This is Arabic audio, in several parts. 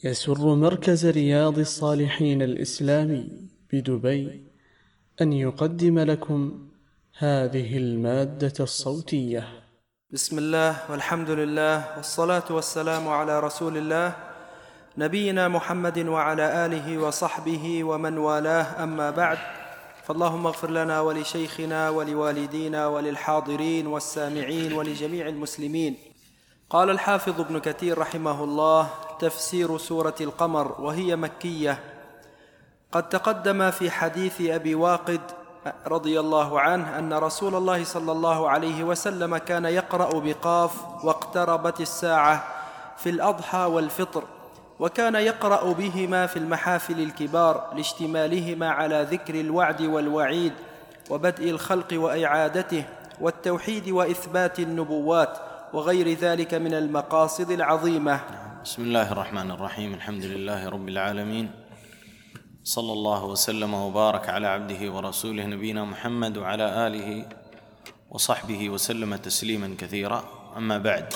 يسر مركز رياض الصالحين الإسلامي بدبي أن يقدم لكم هذه المادة الصوتية. بسم الله والحمد لله والصلاة والسلام على رسول الله نبينا محمد وعلى آله وصحبه ومن والاه، أما بعد، فاللهم اغفر لنا ولشيخنا ولوالدينا وللحاضرين والسامعين ولجميع المسلمين. قال الحافظ ابن كثير رحمه الله: تفسير سورة القمر، وهي مكية. قد تقدم في حديث أبي واقد رضي الله عنه أن رسول الله صلى الله عليه وسلم كان يقرأ بقاف واقتربت الساعة في الأضحى والفطر، وكان يقرأ بهما في المحافل الكبار لاشتمالهما على ذكر الوعد والوعيد وبدء الخلق وإعادته والتوحيد وإثبات النبوات وغير ذلك من المقاصد العظيمة. بسم الله الرحمن الرحيم. الحمد لله رب العالمين، صلى الله وسلم وبارك على عبده ورسوله نبينا محمد وعلى آله وصحبه وسلم تسليما كثيرا. أما بعد،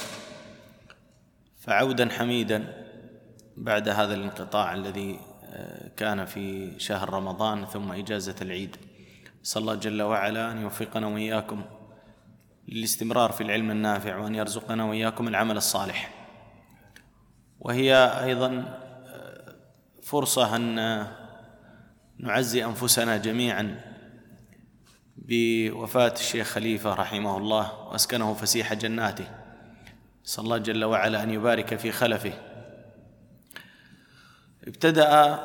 فعودا حميدا بعد هذا الانقطاع الذي كان في شهر رمضان ثم إجازة العيد، صلى الله جل وعلا أن يوفقنا وإياكم للاستمرار في العلم النافع، وأن يرزقنا وإياكم العمل الصالح. وهي أيضا فرصة أن نعزي أنفسنا جميعا بوفاة الشيخ خليفة رحمه الله وأسكنه فسيح جناته، صلى الله جل وعلا أن يبارك في خلفه. ابتدأ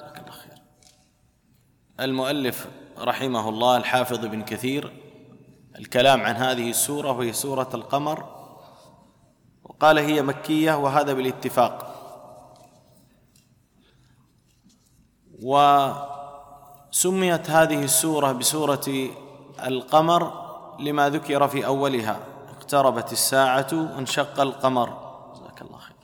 المؤلف رحمه الله الحافظ ابن كثير الكلام عن هذه السورة، وهي سورة القمر، وقال هي مكية، وهذا بالاتفاق. وسميت هذه السورة بسورة القمر لما ذكر في أولها: اقتربت الساعة وانشق القمر. جزاك الله خير.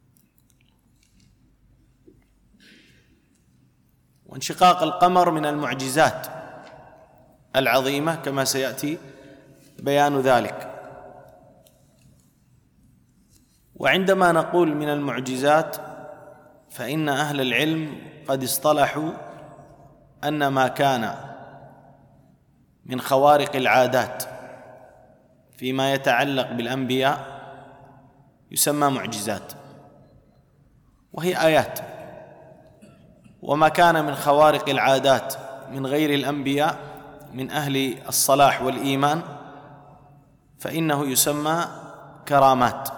وانشقاق القمر من المعجزات العظيمة كما سيأتي بيان ذلك. وعندما نقول من المعجزات، فإن أهل العلم قد اصطلحوا أن ما كان من خوارق العادات فيما يتعلق بالأنبياء يسمى معجزات، وهي آيات. وما كان من خوارق العادات من غير الأنبياء من أهل الصلاح والإيمان فإنه يسمى كرامات.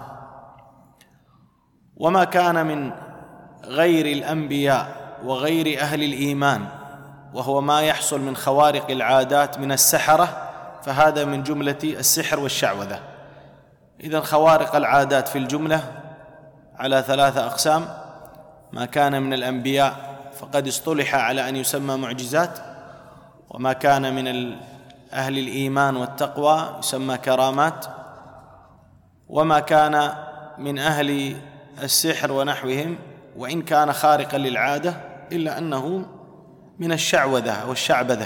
وما كان من غير الأنبياء وغير أهل الإيمان، وهو ما يحصل من خوارق العادات من السحرة، فهذا من جملة السحر والشعوذة. إذن خوارق العادات في الجملة على 3 أقسام: ما كان من الأنبياء فقد اصطلح على أن يسمى معجزات، وما كان من أهل الإيمان والتقوى يسمى كرامات، وما كان من أهل السحر ونحوهم وإن كان خارقا للعادة إلا أنه من الشعوذة والشعبذة.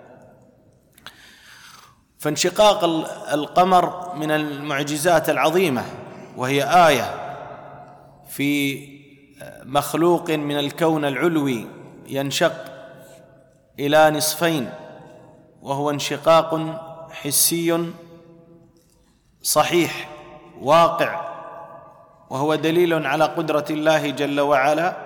فانشقاق القمر من المعجزات العظيمة، وهي آية في مخلوق من الكون العلوي ينشق إلى نصفين، وهو انشقاق حسي صحيح واقع، وهو دليل على قدرة الله جل وعلا،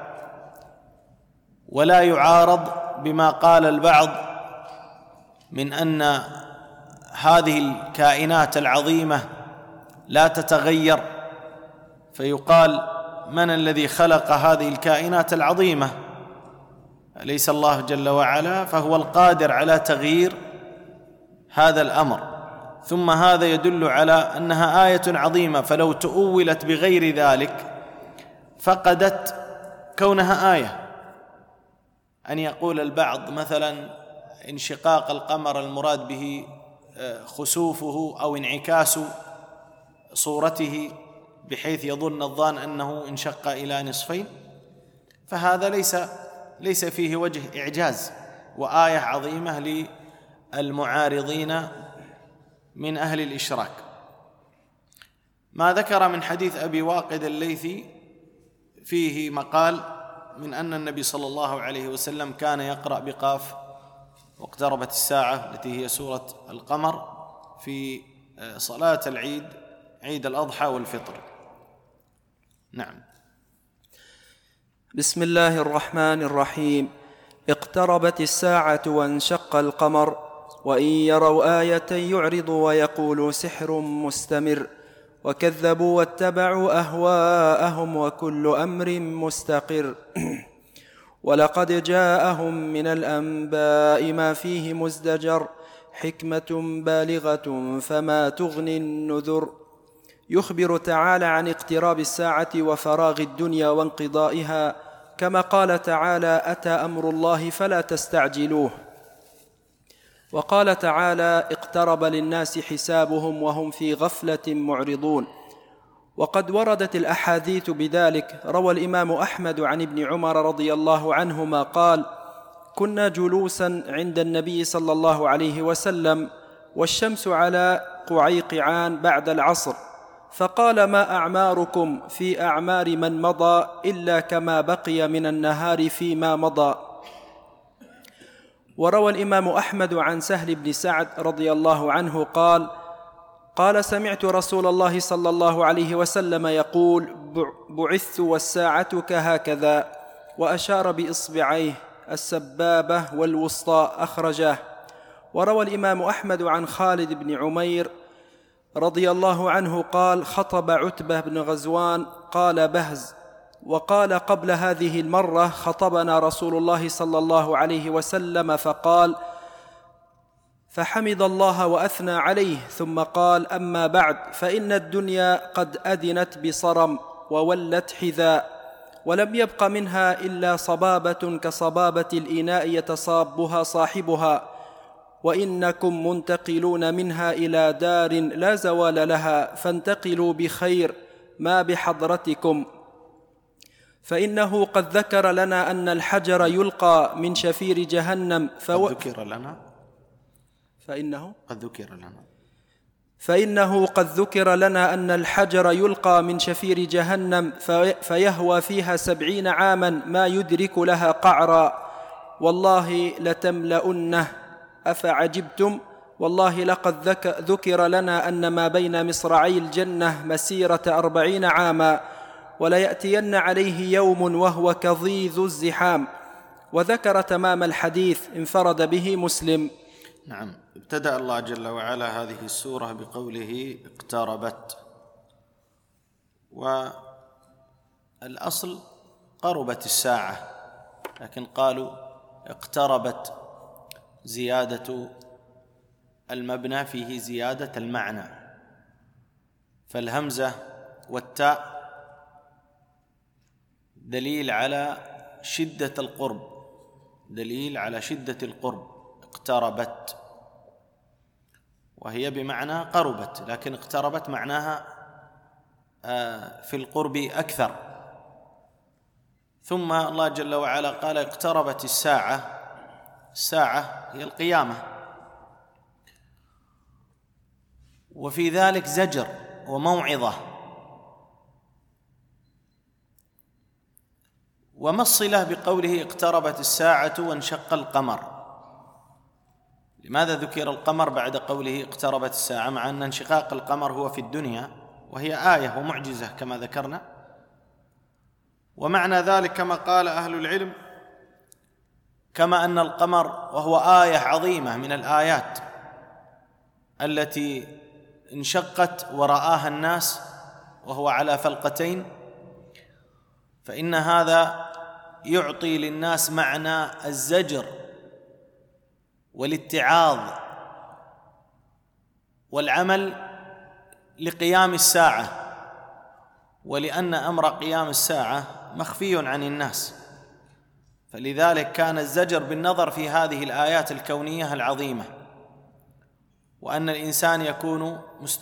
ولا يعارض بما قال البعض من أن هذه الكائنات العظيمة لا تتغير، فيقال: من الذي خلق هذه الكائنات العظيمة؟ أليس الله جل وعلا؟ فهو القادر على تغيير هذا الأمر. ثم هذا يدل على أنها آية عظيمة، فلو تؤولت بغير ذلك فقدت كونها آية. أن يقول البعض مثلا انشقاق القمر المراد به خسوفه أو انعكاس صورته، بحيث يظن الظان أنه انشق إلى نصفين، فهذا ليس فيه وجه إعجاز، وآية عظيمة للمعارضين من أهل الإشراك. ما ذكر من حديث أبي واقد الليثي فيه مقال من أن النبي صلى الله عليه وسلم كان يقرأ بقاف واقتربت الساعة التي هي سورة القمر في صلاة العيد، عيد الأضحى والفطر. نعم. بسم الله الرحمن الرحيم. اقتربت الساعة وانشق القمر وإن يروا آية يعرضوا ويقولوا سحر مستمر وكذبوا واتبعوا أهواءهم وكل أمر مستقر ولقد جاءهم من الأنباء ما فيه مزدجر حكمة بالغة فما تغني النذر. يخبر تعالى عن اقتراب الساعة وفراغ الدنيا وانقضائها، كما قال تعالى: أتى أمر الله فلا تستعجلوه. وقال تعالى: اقترب للناس حسابهم وهم في غفلة معرضون. وقد وردت الأحاديث بذلك. روى الإمام أحمد عن ابن عمر رضي الله عنهما قال: كنا جلوسا عند النبي صلى الله عليه وسلم والشمس على قعيقعان بعد العصر، فقال: ما أعماركم في أعمار من مضى إلا كما بقي من النهار فيما مضى. وروى الإمام أحمد عن سهل بن سعد رضي الله عنه قال: سمعت رسول الله صلى الله عليه وسلم يقول: بعثت والساعة كهكذا، وأشار بإصبعيه السبابة والوسطى، أخرجاه. وروى الإمام أحمد عن خالد بن عمير رضي الله عنه قال: خطب عتبة بن غزوان قال بهز، وقال: قبل هذه المرة خطبنا رسول الله صلى الله عليه وسلم فقال، فحمد الله وأثنى عليه، ثم قال: أما بعد، فإن الدنيا قد أدنت بصرم وولت حذاء، ولم يبق منها إلا صبابة كصبابة الإناء يتصابها صاحبها، وإنكم منتقلون منها إلى دار لا زوال لها، فانتقلوا بخير ما بحضرتكم، فإنه قد ذكر لنا أن الحجر يلقى من شفير جهنم فإنه قد ذكر لنا أن الحجر يلقى من شفير جهنم فيهوى فيها 70 عاما ما يدرك لها قعرا، والله لتملؤنه. أفعجبتم؟ والله لقد ذكر لنا أن ما بين مصرعي الجنة مسيرة 40 عاما، وليأتين عليه يوم وهو كظيظ الزحام. وذكر تمام الحديث، انفرد به مسلم. نعم. ابتدأ الله جل وعلا هذه السورة بقوله اقتربت، والأصل قربت الساعة، لكن قالوا اقتربت، زيادة المبنى فيه زيادة المعنى، فالهمزة والتاء دليل على شدة القرب، دليل على شدة القرب. اقتربت وهي بمعنى قربت، لكن اقتربت معناها في القرب أكثر. ثم الله جل وعلا قال اقتربت الساعة. الساعة هي القيامة، وفي ذلك زجر وموعظة. وما الصلة بقوله اقتربت الساعة وانشق القمر؟ لماذا ذكر القمر بعد قوله اقتربت الساعة، مع أن انشقاق القمر هو في الدنيا وهي آية ومعجزة كما ذكرنا؟ ومعنى ذلك كما قال أهل العلم، كما أن القمر وهو آية عظيمة من الآيات التي انشقت ورآها الناس وهو على فلقتين، فإن هذا يعطي للناس معنى الزجر والاتعاظ والعمل لقيام الساعة، ولأن أمر قيام الساعة مخفي عن الناس، فلذلك كان الزجر بالنظر في هذه الآيات الكونية العظيمة، وأن الإنسان يكون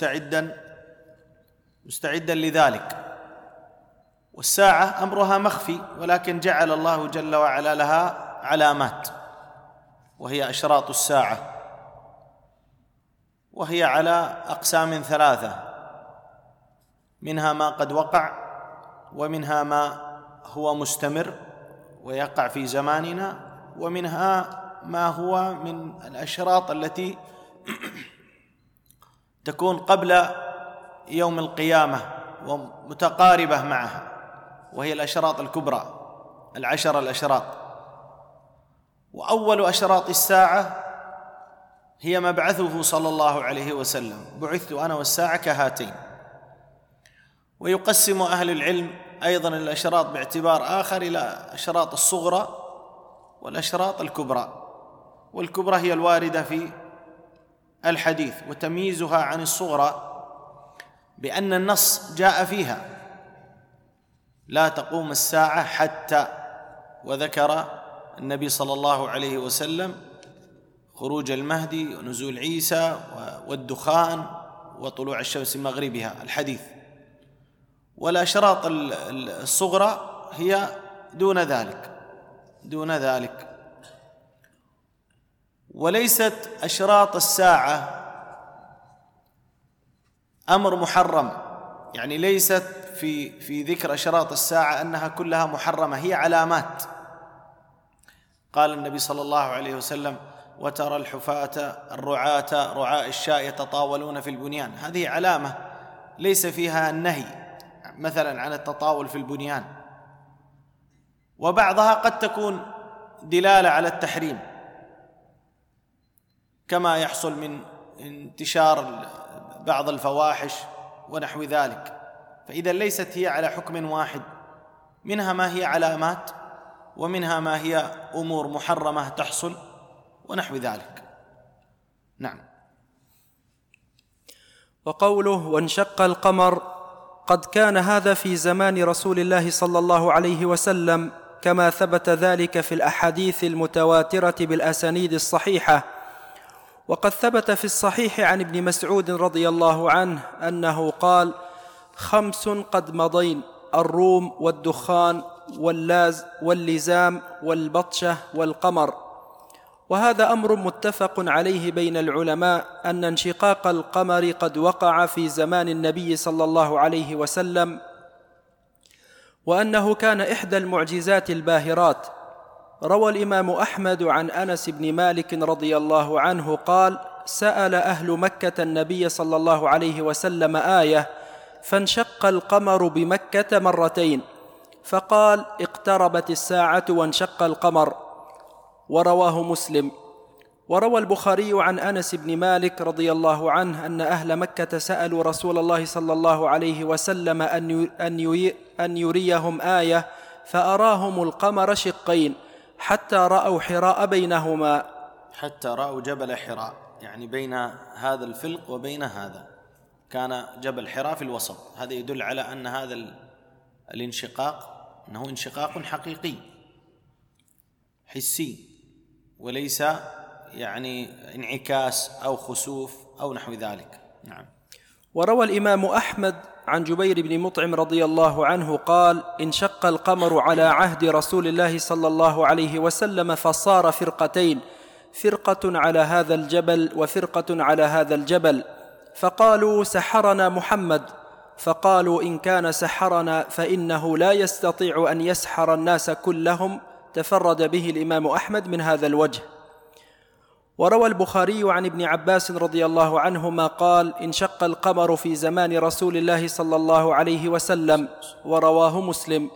مستعدا لذلك. والساعة أمرها مخفي، ولكن جعل الله جل وعلا لها علامات، وهي أشراط الساعة، وهي على أقسام 3، منها ما قد وقع، ومنها ما هو مستمر ويقع في زماننا، ومنها ما هو من الأشراط التي تكون قبل يوم القيامة ومتقاربة معها، وهي الأشراط الكبرى، 10 الأشراط. وأول أشراط الساعة هي مبعثه صلى الله عليه وسلم: بعثت أنا والساعة كهاتين. ويقسم أهل العلم أيضا الأشراط باعتبار آخر إلى أشراط الصغرى والأشراط الكبرى، والكبرى هي الواردة في الحديث، وتمييزها عن الصغرى بأن النص جاء فيها: لا تقوم الساعة حتى، وذكر النبي صلى الله عليه وسلم خروج المهدي ونزول عيسى والدخان وطلوع الشمس من مغربها، الحديث. والأشراط الصغرى هي دون ذلك. وليست أشراط الساعة أمر محرم، يعني ليست في ذكر أشراط الساعة أنها كلها محرمة، هي علامات. قال النبي صلى الله عليه وسلم: وترى الحفاة الرعاة رعاء الشاء يتطاولون في البنيان. هذه علامة ليس فيها النهي مثلا عن التطاول في البنيان، وبعضها قد تكون دلالة على التحريم، كما يحصل من انتشار بعض الفواحش ونحو ذلك. فإذا ليست هي على حكم واحد، منها ما هي علامات، ومنها ما هي أمور محرمة تحصل ونحو ذلك. نعم. وقوله: وانشق القمر، قد كان هذا في زمان رسول الله صلى الله عليه وسلم، كما ثبت ذلك في الأحاديث المتواترة بالأسانيد الصحيحة. وقد ثبت في الصحيح عن ابن مسعود رضي الله عنه أنه قال: 5 قد مضين: الروم والدخان واللزام والبطشة والقمر. وهذا أمر متفق عليه بين العلماء، أن انشقاق القمر قد وقع في زمان النبي صلى الله عليه وسلم، وأنه كان إحدى المعجزات الباهرات. روى الإمام أحمد عن أنس بن مالك رضي الله عنه قال: سأل أهل مكة النبي صلى الله عليه وسلم آية، فانشق القمر بمكة 2 مرات، فقال: اقتربت الساعة وانشق القمر. ورواه مسلم. وروى البخاري عن أنس بن مالك رضي الله عنه أن أهل مكة سألوا رسول الله صلى الله عليه وسلم أن يريهم آية، فأراهم القمر شقين حتى رأوا حراء بينهما، حتى رأوا جبل حراء، يعني بين هذا الفلق وبين هذا كان جبل حراء في الوسط. هذا يدل على أن هذا الانشقاق أنه انشقاق حقيقي حسي، وليس يعني انعكاس أو خسوف أو نحو ذلك. نعم. وروى الإمام أحمد عن جبير بن مطعم رضي الله عنه قال: انشق القمر على عهد رسول الله صلى الله عليه وسلم، فصار 2 فرقتين، فرقة على هذا الجبل وفرقة على هذا الجبل، فقالوا: سحرنا محمد. فقالوا: إن كان سحرنا فإنه لا يستطيع أن يسحر الناس كلهم. تفرد به الإمام أحمد من هذا الوجه. وروى البخاري عن ابن عباس رضي الله عنهما قال: انشق القمر في زمان رسول الله صلى الله عليه وسلم. ورواه مسلم.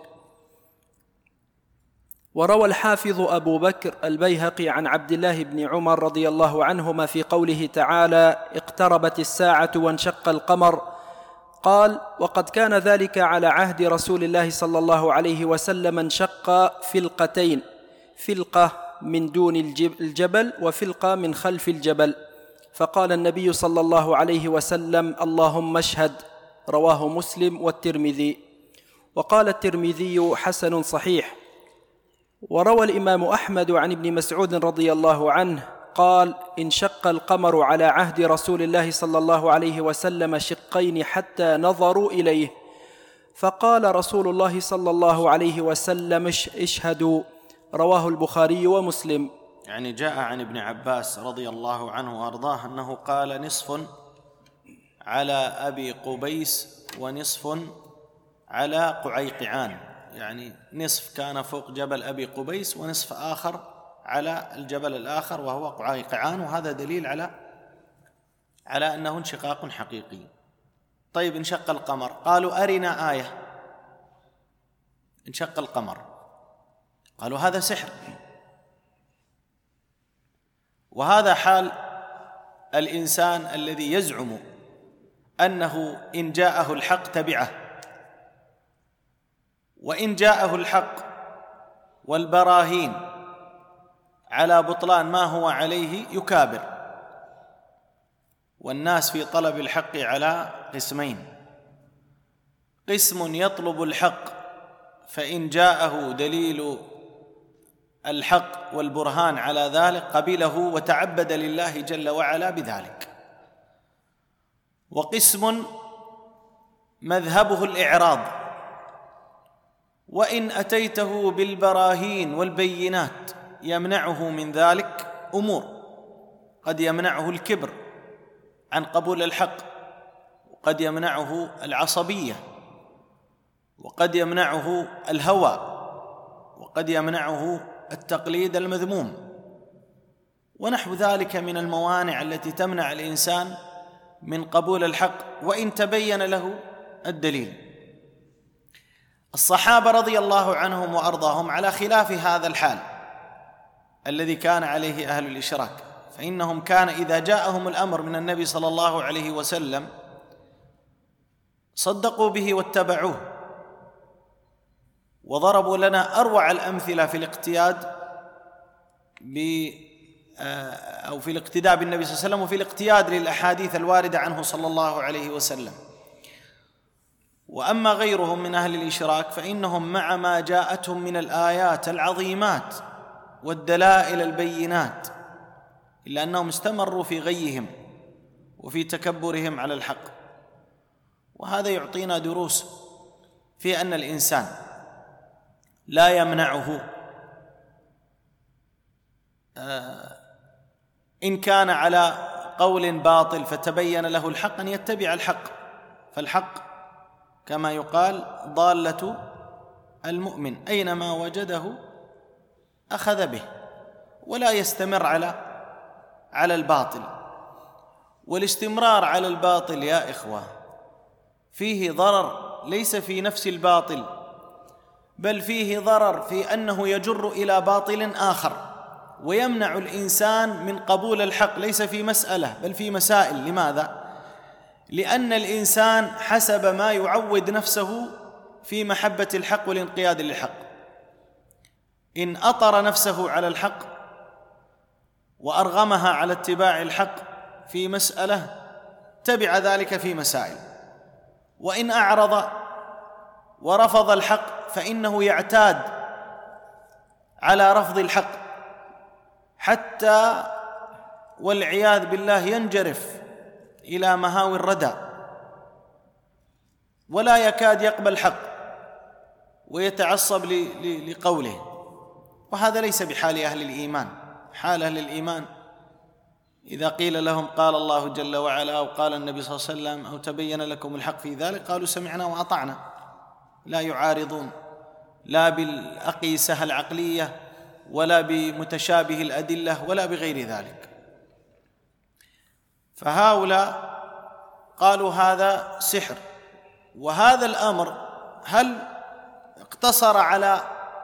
وروى الحافظ أبو بكر البيهقي عن عبد الله بن عمر رضي الله عنهما في قوله تعالى: اقتربت الساعة وانشق القمر، قال: وقد كان ذلك على عهد رسول الله صلى الله عليه وسلم، انشق فلقتين، فلقة من دون الجبل وفلقة من خلف الجبل، فقال النبي صلى الله عليه وسلم: اللهم اشهد. رواه مسلم والترمذي. وقال الترمذي: حسن صحيح. وروى الإمام أحمد عن ابن مسعود رضي الله عنه قال: انشق القمر على عهد رسول الله صلى الله عليه وسلم شقين حتى نظروا إليه، فقال رسول الله صلى الله عليه وسلم: اشهدوا. رواه البخاري ومسلم. يعني جاء عن ابن عباس رضي الله عنه وأرضاه أنه قال: نصف على أبي قبيس ونصف على قعيقعان، يعني نصف كان فوق جبل أبي قبيس ونصف آخر على الجبل الآخر وهو قعيقعان، وهذا دليل على أنه انشقاق حقيقي. طيب انشق القمر، قالوا أرنا آية. انشق القمر، قالوا هذا سحر. وهذا حال الإنسان الذي يزعم أنه إن جاءه الحق تبعه، وإن جاءه الحق والبراهين على بطلان ما هو عليه يكابر. والناس في طلب الحق على قسمين: قسم يطلب الحق فإن جاءه دليل الحق والبرهان على ذلك قبله وتعبد لله جل وعلا بذلك، وقسم مذهبه الإعراض، وإن أتيته بالبراهين والبينات يمنعه من ذلك أمور، قد يمنعه الكبر عن قبول الحق، وقد يمنعه العصبية، وقد يمنعه الهوى، وقد يمنعه التقليد المذموم، ونحو ذلك من الموانع التي تمنع الإنسان من قبول الحق وإن تبين له الدليل. الصحابة رضي الله عنهم وأرضاهم على خلاف هذا الحال الذي كان عليه أهل الإشراك، فإنهم كان إذا جاءهم الأمر من النبي صلى الله عليه وسلم صدقوا به واتبعوه، وضربوا لنا أروع الأمثلة في الاقتياد أو في الاقتداء بالنبي صلى الله عليه وسلم، وفي الاقتياد للأحاديث الواردة عنه صلى الله عليه وسلم. وأما غيرهم من أهل الإشراك فإنهم مع ما جاءتهم من الآيات العظيمات والدلائل البينات إلا أنهم استمروا في غيهم وفي تكبرهم على الحق. وهذا يعطينا دروس في أن الإنسان لا يمنعه إن كان على قول باطل فتبين له الحق أن يتبع الحق، فالحق كما يقال ضالة المؤمن، أينما وجده أخذ به، ولا يستمر على الباطل. والاستمرار على الباطل يا إخوة فيه ضرر، ليس في نفس الباطل، بل فيه ضرر في أنه يجر إلى باطل آخر ويمنع الإنسان من قبول الحق، ليس في مسألة بل في مسائل. لماذا؟ لأن الإنسان حسب ما يعود نفسه في محبة الحق والانقياد للحق، إن أطر نفسه على الحق وأرغمها على اتباع الحق في مسألة تبع ذلك في مسائل، وإن أعرض ورفض الحق فإنه يعتاد على رفض الحق حتى والعياذ بالله ينجرف إلى مهاوي الردى ولا يكاد يقبل حق ويتعصب لقوله. وهذا ليس بحال أهل الإيمان. حال أهل الإيمان إذا قيل لهم قال الله جل وعلا أو قال النبي صلى الله عليه وسلم أو تبين لكم الحق في ذلك قالوا سمعنا وأطعنا، لا يعارضون لا بالأقيسة العقلية ولا بمتشابه الأدلة ولا بغير ذلك. فهؤلاء قالوا هذا سحر. وهذا الأمر هل اقتصر على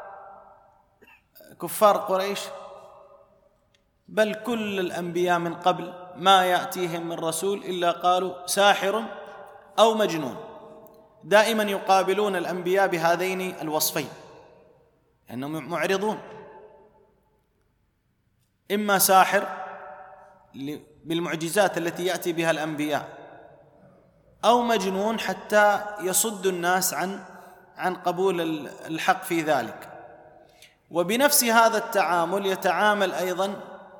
كفار قريش؟ بل كل الأنبياء من قبل ما يأتيهم من رسول إلا قالوا ساحر أو مجنون. دائما يقابلون الأنبياء بهذين الوصفين، لأنهم معرضون، إما ساحر بالمعجزات التي يأتي بها الأنبياء، أو مجنون حتى يصد الناس عن قبول الحق في ذلك. وبنفس هذا التعامل يتعامل أيضا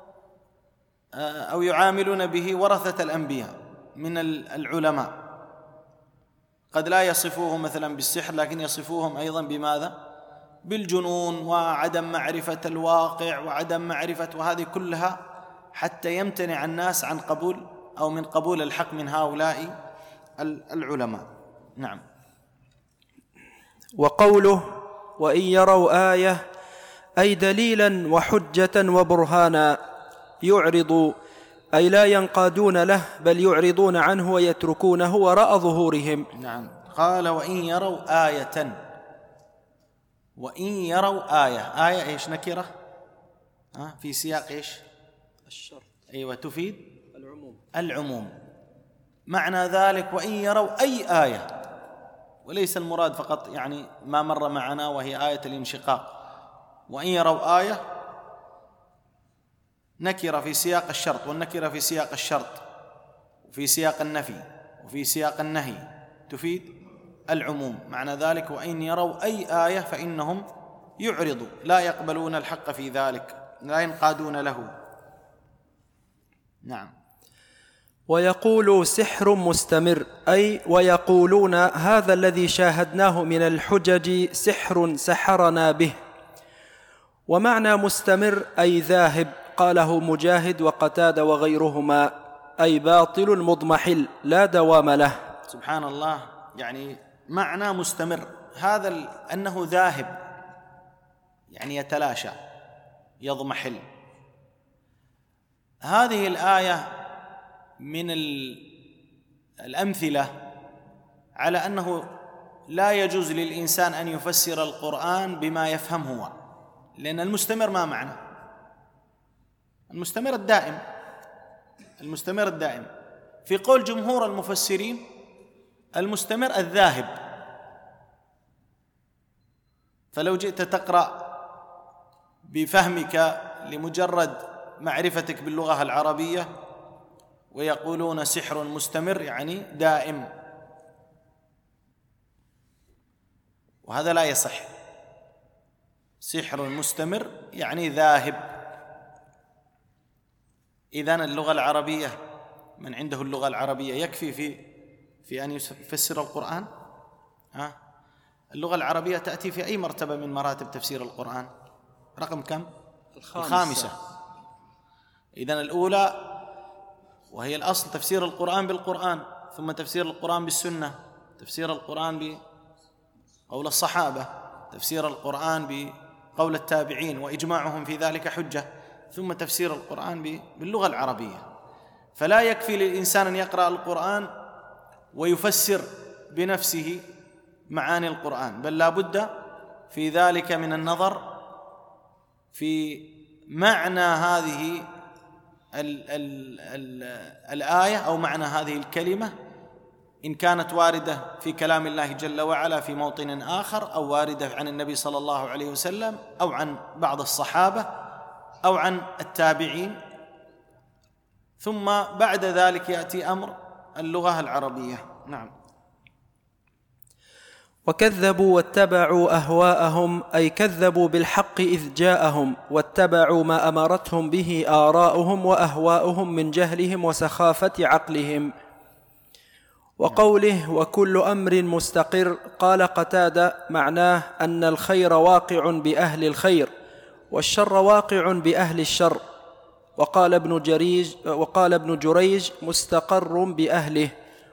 أو يعاملون به ورثة الأنبياء من العلماء، قد لا يصفوهم مثلا بالسحر لكن يصفوهم أيضا بماذا؟ بالجنون وعدم معرفة الواقع وعدم معرفة، وهذه كلها حتى يمتنع الناس عن قبول أو من قبول الحق من هؤلاء العلماء. نعم. وقوله وإن يروا آية أي دليلا وحجة وبرهانا يعرضوا أي لا ينقادون له بل يعرضون عنه ويتركونه وراء ظهورهم. نعم. قال وإن يروا آية. وإن يروا آية. آية إيش؟ نكرة في سياق إيش؟ الشرط. أيوة، تفيد العموم. معنى ذلك وإن يروا أي آية، وليس المراد فقط يعني ما مر معنا وهي آية الانشقاق. وإن يروا آية نكرة في سياق الشرط، والنكرة في سياق الشرط وفي سياق النفي وفي سياق النهي تفيد العموم. معنى ذلك وإن يروا أي آية فإنهم يعرضوا، لا يقبلون الحق في ذلك، لا ينقادون له. نعم. ويقولوا سحر مستمر أي ويقولون هذا الذي شاهدناه من الحجج سحر سحرنا به. ومعنى مستمر أي ذاهب، قاله مجاهد وقتادة وغيرهما، أي باطل مضمحل لا دوام له. سبحان الله. يعني معنى مستمر هذا أنه ذاهب، يعني يتلاشى يضمحل. هذه الآية من الأمثلة على أنه لا يجوز للإنسان أن يفسر القرآن بما يفهم هو، لأن المستمر ما معنى؟ المستمر الدائم. المستمر الدائم. في قول جمهور المفسرين المستمر الذاهب. فلو جئت تقرأ بفهمك لمجرد معرفتك باللغة العربية ويقولون سحر مستمر يعني دائم، وهذا لا يصح. سحر مستمر يعني ذاهب. إذن اللغة العربية، من عنده اللغة العربية يكفي في أن يفسر القرآن؟ اللغة العربية تأتي في أي مرتبة من مراتب تفسير القرآن؟ رقم كم؟ الخامسة. إذن الأولى وهي الأصل تفسير القرآن بالقرآن، ثم تفسير القرآن بالسنة، تفسير القرآن بقول الصحابة، تفسير القرآن بقول التابعين وإجماعهم في ذلك حجة، ثم تفسير القرآن باللغة العربية. فلا يكفي للإنسان أن يقرأ القرآن ويفسر بنفسه معاني القرآن، بل لا بد في ذلك من النظر في معنى هذه الآية أو معنى هذه الكلمة، إن كانت واردة في كلام الله جل وعلا في موطن آخر، أو واردة عن النبي صلى الله عليه وسلم، أو عن بعض الصحابة، أو عن التابعين. ثم بعد ذلك يأتي أمر اللغة العربية. نعم. وكذبوا واتبعوا أهواءهم أي كذبوا بالحق إذ جاءهم، واتبعوا ما أمرتهم به آراؤهم وأهواؤهم من جهلهم وسخافة عقلهم. وقوله وكل أمر مستقر، قال قتادة معناه أن الخير واقع بأهل الخير والشر واقع بأهل الشر. وقال ابن جريج مستقر بأهله،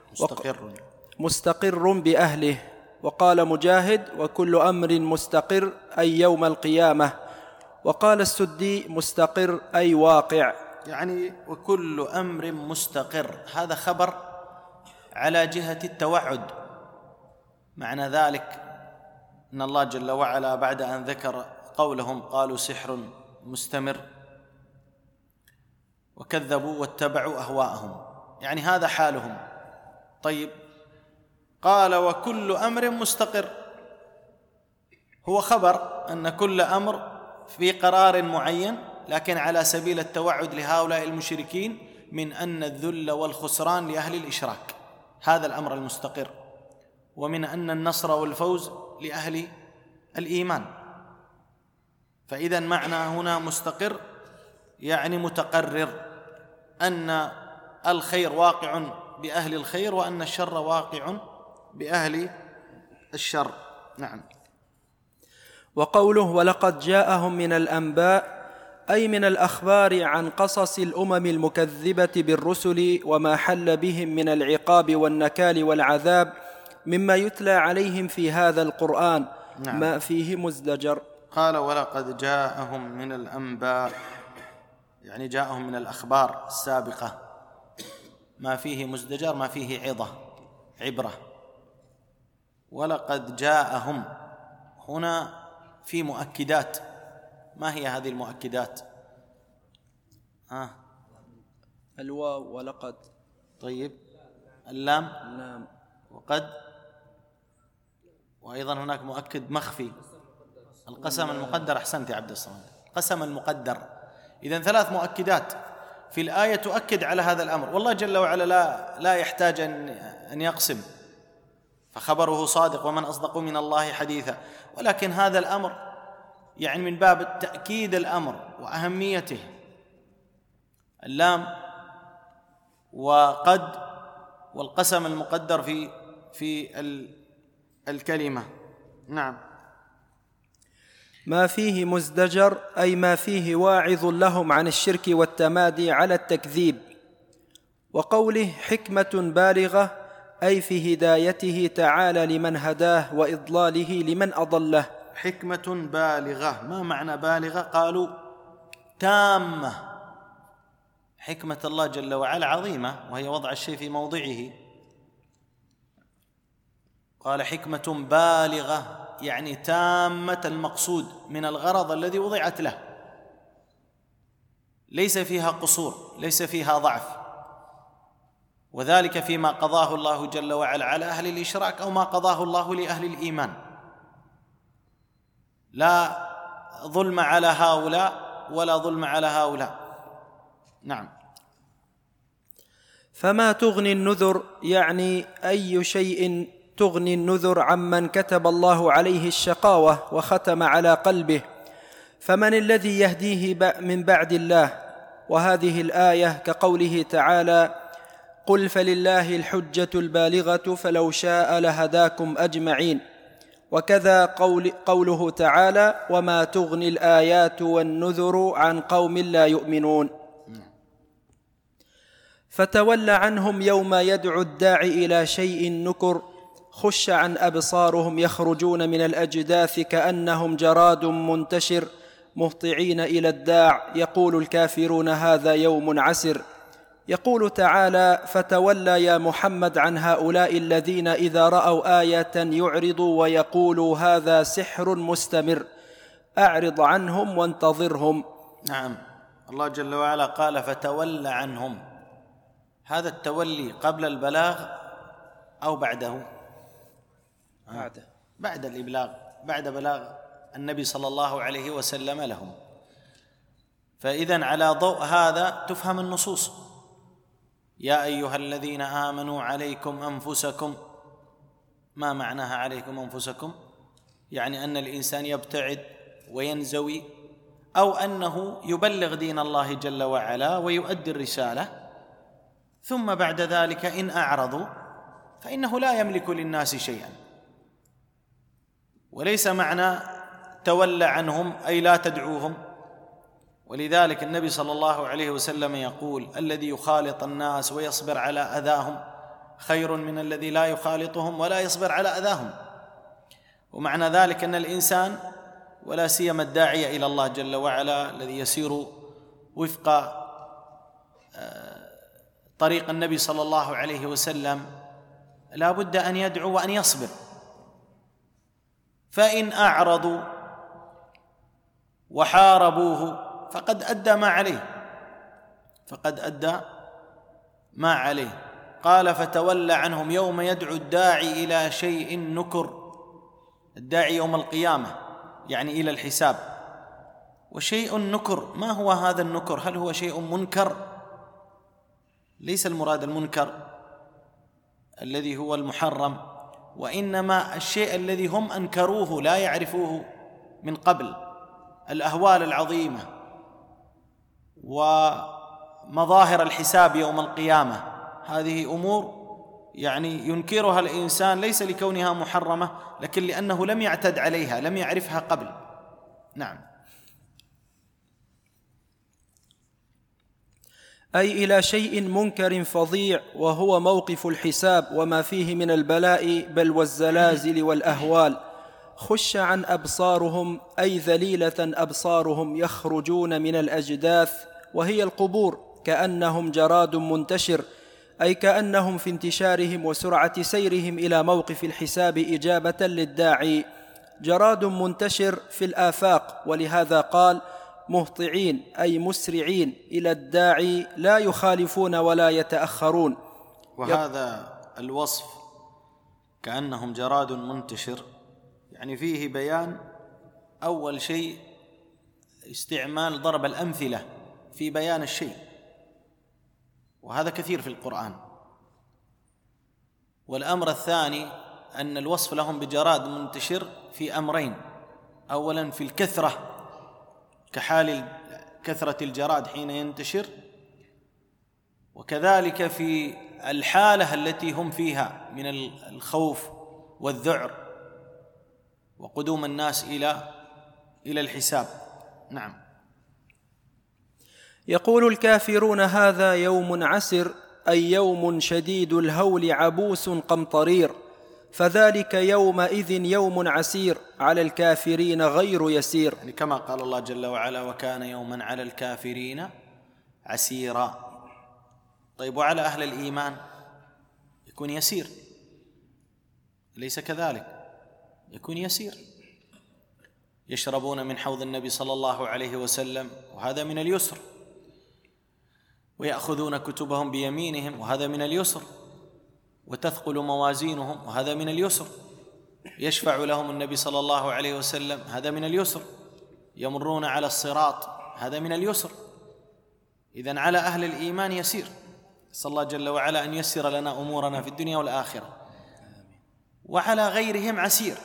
مستقر بأهله. وقال مجاهد وكل أمر مستقر أي يوم القيامة. وقال السدي مستقر أي واقع. يعني وكل أمر مستقر هذا خبر على جهة التوعد. معنى ذلك أن الله جل وعلا بعد أن ذكر قولهم قالوا سحر مستمر وكذبوا واتبعوا أهواءهم، يعني هذا حالهم. طيب، قال وكل أمر مستقر، هو خبر أن كل أمر في قرار معين، لكن على سبيل التوعد لهؤلاء المشركين من أن الذل والخسران لأهل الإشراك، هذا الأمر المستقر، ومن أن النصر والفوز لأهل الإيمان. فإذا معنى هنا مستقر يعني متقرر، أن الخير واقع بأهل الخير وأن الشر واقع بأهل الشر. نعم. وقوله ولقد جاءهم من الأنباء أي من الأخبار عن قصص الأمم المكذبة بالرسل وما حل بهم من العقاب والنكال والعذاب مما يتلى عليهم في هذا القرآن، نعم. ما فيه مزدجر. قال ولقد جاءهم من الأنباء، يعني جاءهم من الأخبار السابقة ما فيه مزدجر، ما فيه عبرة. ولقد جاءهم هنا في مؤكدات. ما هي هذه المؤكدات؟ الواو ولقد. طيب اللام نعم. وقد، وأيضا هناك مؤكد مخفي، القسم المقدر. أحسنت يا عبد الصمد، القسم المقدر. إذن 3 مؤكدات في الآية تؤكد على هذا الأمر. والله جل وعلا لا يحتاج أن يقسم، فخبره صادق ومن أصدق من الله حديثا، ولكن هذا الأمر يعني من باب تأكيد الأمر وأهميته. اللام وقد والقسم المقدر في الكلمة. نعم. ما فيه مزدجر أي ما فيه واعظ لهم عن الشرك والتمادي على التكذيب. وقوله حكمة بالغة أي في هدايته تعالى لمن هداه وإضلاله لمن أضله. حكمة بالغة، ما معنى بالغة؟ قالوا تامة. حكمة الله جل وعلا عظيمة، وهي وضع الشيء في موضعه. قال حكمة بالغة يعني تامة المقصود من الغرض الذي وضعت له، ليس فيها قصور، ليس فيها ضعف، وذلك فيما قضاه الله جل وعلا على أهل الإشراك أو ما قضاه الله لأهل الإيمان. لا ظلم على هؤلاء ولا ظلم على هؤلاء. نعم. فما تغني النذر يعني أي شيء تغني النذر عمن كتب الله عليه الشقاوة وختم على قلبه، فمن الذي يهديه من بعد الله؟ وهذه الآية كقوله تعالى قل فلله الحجة البالغة فلو شاء لهداكم أجمعين. وكذا قوله تعالى وما تغني الآيات والنذر عن قوم لا يؤمنون. فتول عنهم يوم يدعو الداعي إلى شيء نكر، خش عن أبصارهم يخرجون من الأجداث كأنهم جراد منتشر مهطعين إلى الداع يقول الكافرون هذا يوم عسر. يقول تعالى فتولى يا محمد عن هؤلاء الذين إذا رأوا آية يعرضوا ويقولوا هذا سحر مستمر، أعرض عنهم وانتظرهم. نعم. الله جل وعلا قال فتولى عنهم. هذا التولي قبل البلاغ أو بعده؟ بعد الإبلاغ، بعد بلاغ النبي صلى الله عليه وسلم لهم. فإذن على ضوء هذا تفهم النصوص. يا أيها الذين آمنوا عليكم أنفسكم. ما معناها عليكم أنفسكم؟ يعني أن الإنسان يبتعد وينزوي، أو أنه يبلغ دين الله جل وعلا ويؤدي الرسالة، ثم بعد ذلك إن أعرضوا فإنه لا يملك للناس شيئا. وليس معنى تولى عنهم أي لا تدعوهم. ولذلك النبي صلى الله عليه وسلم يقول الذي يخالط الناس ويصبر على أذاهم خير من الذي لا يخالطهم ولا يصبر على أذاهم. ومعنى ذلك أن الإنسان ولا سيما الداعية إلى الله جل وعلا الذي يسير وفق طريق النبي صلى الله عليه وسلم لا بد أن يدعو وأن يصبر. فإن أعرضوا وحاربوه فقد أدى ما عليه. قال فتولى عنهم يوم يدعو الداعي إلى شيء نكر. الداعي يوم القيامة يعني إلى الحساب. وشيء نكر، ما هو هذا النكر؟ هل هو شيء منكر؟ ليس المراد المنكر الذي هو المحرم، وإنما الشيء الذي هم أنكروه لا يعرفوه من قبل، الأهوال العظيمة ومظاهر الحساب يوم القيامة. هذه أمور يعني ينكرها الإنسان ليس لكونها محرمة، لكن لأنه لم يعتد عليها، لم يعرفها قبل. نعم. أي إلى شيء منكر فظيع، وهو موقف الحساب وما فيه من البلاء بل والزلازل والأهوال. خشعا أبصارهم أي ذليلة أبصارهم يخرجون من الأجداث وهي القبور كأنهم جراد منتشر، أي كأنهم في انتشارهم وسرعة سيرهم إلى موقف الحساب إجابة للداعي جراد منتشر في الآفاق. ولهذا قال مهطعين أي مسرعين إلى الداعي لا يخالفون ولا يتأخرون. وهذا الوصف كأنهم جراد منتشر يعني فيه بيان أول شيء استعمال ضرب الأمثلة في بيان الشيء، وهذا كثير في القرآن. والأمر الثاني أن الوصف لهم بجراد منتشر في أمرين: أولا في الكثرة كحال كثرة الجراد حين ينتشر، وكذلك في الحالة التي هم فيها من الخوف والذعر وقدوم الناس إلى الحساب. نعم. يقول الكافرون هذا يوم عسر أي يوم شديد الهول عبوس قمطرير، فذلك يومئذ يوم عسير على الكافرين غير يسير، يعني كما قال الله جل وعلا وكان يوما على الكافرين عسيرا. طيب وعلى أهل الإيمان يكون يسير، ليس كذلك؟ يكون يسير. يشربون من حوض النبي صلى الله عليه وسلم وهذا من اليسر، ويأخذون كتبهم بيمينهم وهذا من اليسر، وتثقل موازينهم وهذا من اليسر، يشفع لهم النبي صلى الله عليه وسلم هذا من اليسر، يمرون على الصراط هذا من اليسر. إذن على أهل الإيمان يسير. نسأل الله جل وعلا أن ييسر لنا أمورنا في الدنيا والآخرة. وعلى غيرهم عسير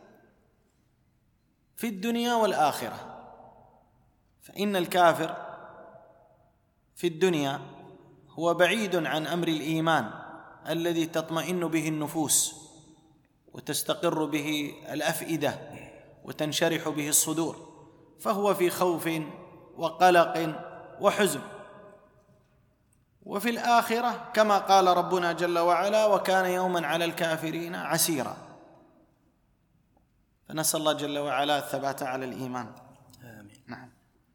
في الدنيا والآخرة، فإن الكافر في الدنيا هو بعيد عن أمر الإيمان الذي تطمئن به النفوس وتستقر به الأفئدة وتنشرح به الصدور، فهو في خوف وقلق وحزن. وفي الآخرة كما قال ربنا جل وعلا وكان يوما على الكافرين عسيرا. فنسأل الله جل وعلا الثبات على الإيمان. آمين. نعم.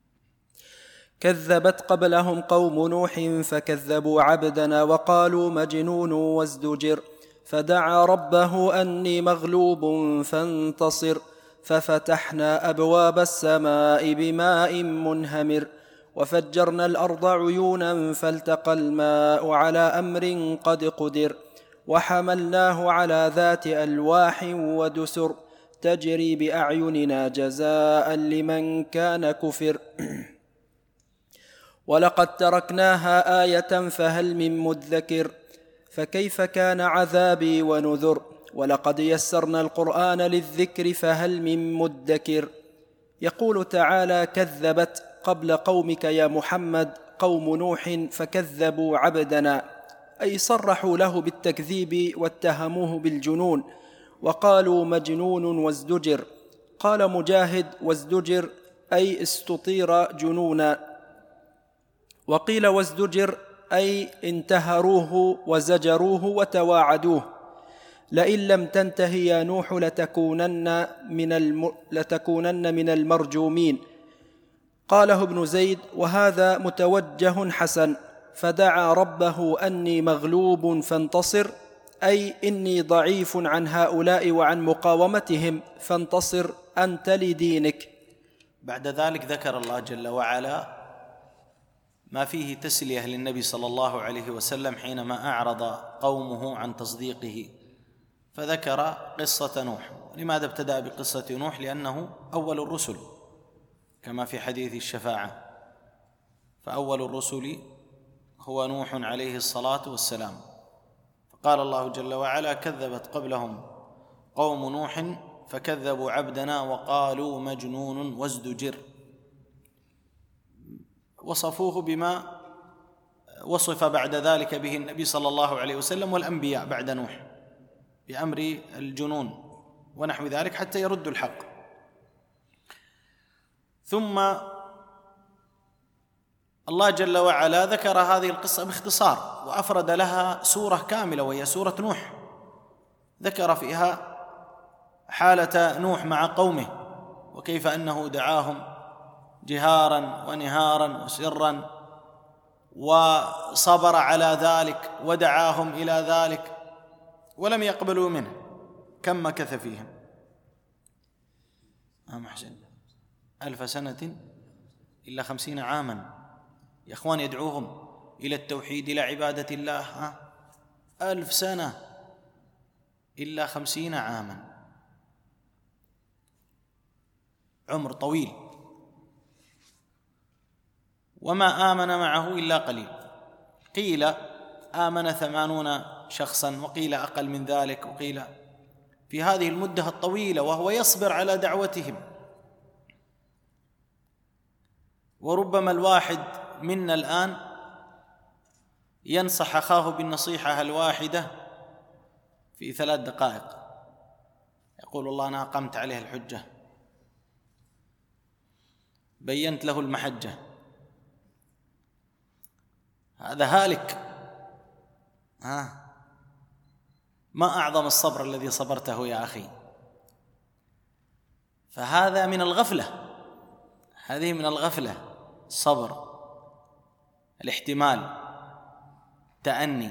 كذبت قبلهم قوم نوح فكذبوا عبدنا وقالوا مجنون وازدجر، فدعا ربه أني مغلوب فانتصر، ففتحنا أبواب السماء بماء منهمر، وفجرنا الأرض عيونا فالتقى الماء على أمر قد قدر، وحملناه على ذات ألواح ودسر، تجري بأعيننا جزاء لمن كان كفر. ولقد تركناها آية فهل من مدكر، فكيف كان عذابي ونذر، ولقد يسرنا القرآن للذكر فهل من مدكر. يقول تعالى كذبت قبل قومك يا محمد قوم نوح فكذبوا عبدنا، أي صرحوا له بالتكذيب واتهموه بالجنون، وقالوا مجنون وازدجر. قال مجاهد وازدجر أي استطير جنونا، وقيل وازدجر أي انتهروه وزجروه وتواعدوه. لئن لم تنته يا نوح لتكونن من المرجومين. قاله ابن زيد وهذا متوجه حسن، فدعا ربه أني مغلوب فانتصر، أي إني ضعيف عن هؤلاء وعن مقاومتهم فانتصر أنت لدينك. بعد ذلك ذكر الله جل وعلا ما فيه تسلية للنبي صلى الله عليه وسلم حينما أعرض قومه عن تصديقه، فذكر قصة نوح. لماذا ابتدأ بقصة نوح؟ لأنه أول الرسل كما في حديث الشفاعة، فأول الرسل هو نوح عليه الصلاة والسلام. فقال الله جل وعلا كذبت قبلهم قوم نوح فكذبوا عبدنا وقالوا مجنون وازدجر، وصفوه بما وصف بعد ذلك به النبي صلى الله عليه وسلم والأنبياء بعد نوح بأمر الجنون ونحو ذلك حتى يردوا الحق. ثم الله جل وعلا ذكر هذه القصة باختصار وأفرد لها سورة كاملة وهي سورة نوح، ذكر فيها حالة نوح مع قومه، وكيف أنه دعاهم جهارا ونهارا وسرا وصبر على ذلك ودعاهم إلى ذلك ولم يقبلوا منه. كم مكث فيهم؟ محسن 1000 سنة إلا 50 عاما يا أخوان، يدعوهم إلى التوحيد إلى عبادة الله. 1000 سنة إلا 50 عاما، عمر طويل. وما آمن معه إلا قليل، قيل آمن 80 شخصا، وقيل أقل من ذلك، وقيل في هذه المدة الطويلة وهو يصبر على دعوتهم. وربما الواحد منا الآن ينصح أخاه بالنصيحة الواحدة في 3 دقائق، يقول والله أنا أقمت عليه الحجة، بينت له المحجة. هذا هالك. ما أعظم الصبر الذي صبرته يا أخي. فهذا من الغفلة، هذه من الغفلة. الصبر، الاحتمال، التأني،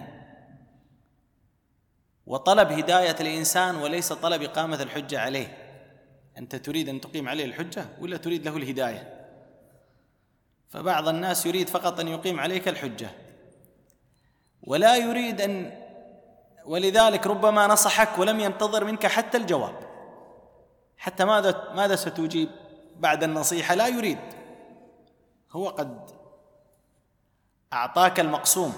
وطلب هداية الإنسان وليس طلب إقامة الحجة عليه. أنت تريد أن تقيم عليه الحجة ولا تريد له الهداية؟ فبعض الناس يريد فقط أن يقيم عليك الحجة ولا يريد أن، ولذلك ربما نصحك ولم ينتظر منك حتى الجواب، حتى ماذا ستجيب بعد النصيحة لا يريد. هو قد أعطاك المقسوم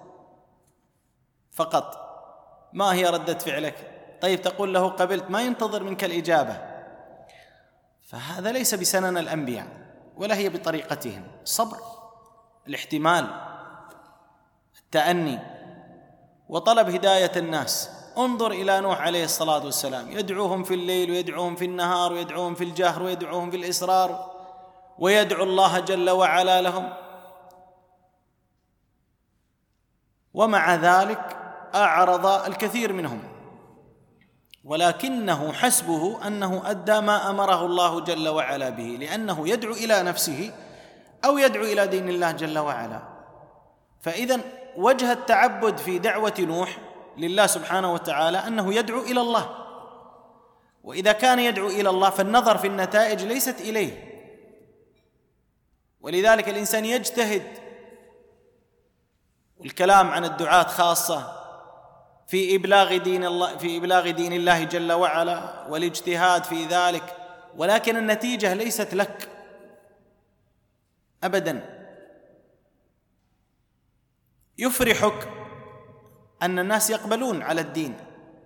فقط، ما هي ردة فعلك؟ طيب تقول له قبلت، ما ينتظر منك الإجابة. فهذا ليس بسنن الأنبياء ولا هي بطريقتهم. الصبر، الاحتمال، التأني، وطلب هداية الناس. انظر إلى نوح عليه الصلاة والسلام، يدعوهم في الليل ويدعوهم في النهار ويدعوهم في الجهر ويدعوهم في الإسرار، ويدعو الله جل وعلا لهم، ومع ذلك أعرض الكثير منهم، ولكنه حسبه أنه أدى ما أمره الله جل وعلا به، لأنه يدعو إلى نفسه أو يدعو إلى دين الله جل وعلا. فإذن وجه التعبد في دعوة نوح لله سبحانه وتعالى أنه يدعو إلى الله، وإذا كان يدعو إلى الله فالنظر في النتائج ليست إليه. ولذلك الإنسان يجتهد، والكلام عن الدعاة خاصة، في إبلاغ دين الله جل وعلا والاجتهاد في ذلك، ولكن النتيجة ليست لك أبدا. يفرحك أن الناس يقبلون على الدين،